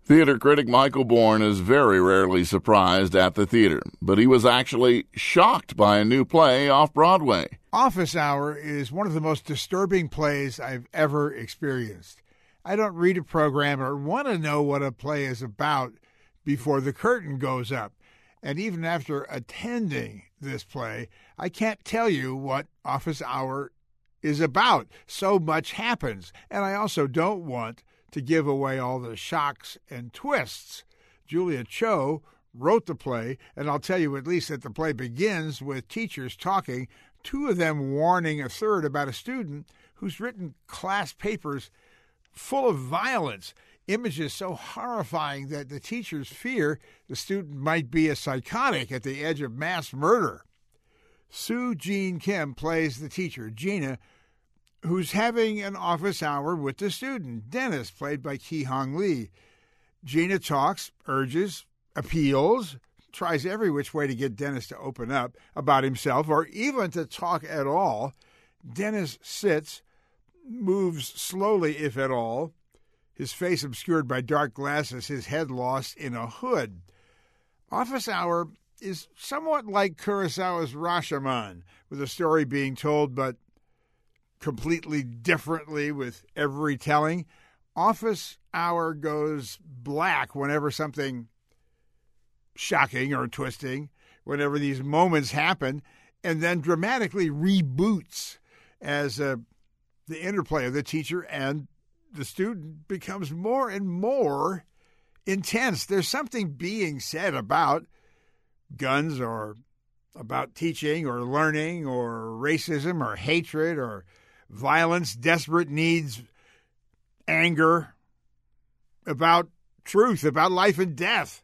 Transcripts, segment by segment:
Theater critic Michael Bourne is very rarely surprised at the theater, but he was actually shocked by a new play off Broadway. Office Hour is one of the most disturbing plays I've ever experienced. I don't read a program or want to know what a play is about before the curtain goes up. And even after attending this play, I can't tell you what Office Hour is about. So much happens. And I also don't want to give away all the shocks and twists. Julia Cho wrote the play, and I'll tell you at least that the play begins with teachers talking, two of them warning a third about a student who's written class papers full of violence, images so horrifying that the teachers fear the student might be a psychotic at the edge of mass murder. Sue Jean Kim plays the teacher, Gina, who's having an office hour with the student, Dennis, played by Ki-Hong Lee. Gina talks, urges, appeals, tries every which way to get Dennis to open up about himself or even to talk at all. Dennis sits, moves slowly, if at all, his face obscured by dark glasses, his head lost in a hood. Office Hour is somewhat like Kurosawa's Rashomon, with a story being told but completely differently with every telling. Office Hour goes black whenever something shocking or twisting, whenever these moments happen, and then dramatically reboots as the interplay of the teacher and the student becomes more and more intense. There's something being said about guns or about teaching or learning or racism or hatred or violence, desperate needs, anger, about truth, about life and death.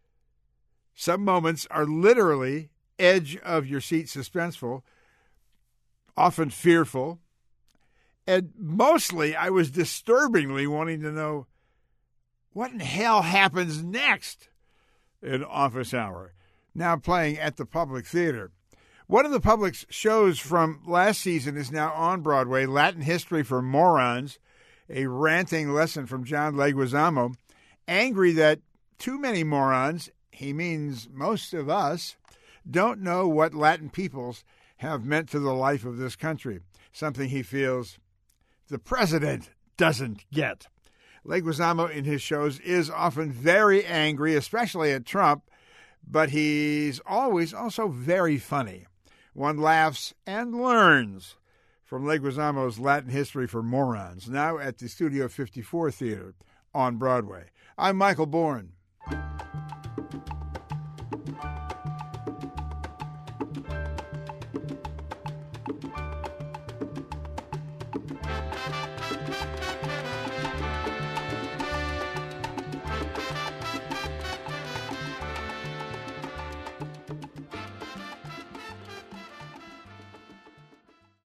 Some moments are literally edge of your seat suspenseful, often fearful, and mostly I was disturbingly wanting to know what in hell happens next in Office Hour, now playing at the Public Theater. One of the Public's shows from last season is now on Broadway, Latin History for Morons, a ranting lesson from John Leguizamo, angry that too many morons, he means most of us, don't know what Latin peoples have meant to the life of this country, something he feels the president doesn't get. Leguizamo in his shows is often very angry, especially at Trump, but he's always also very funny. One laughs and learns from Leguizamo's Latin History for Morons, now at the Studio 54 Theater on Broadway. I'm Michael Bourne.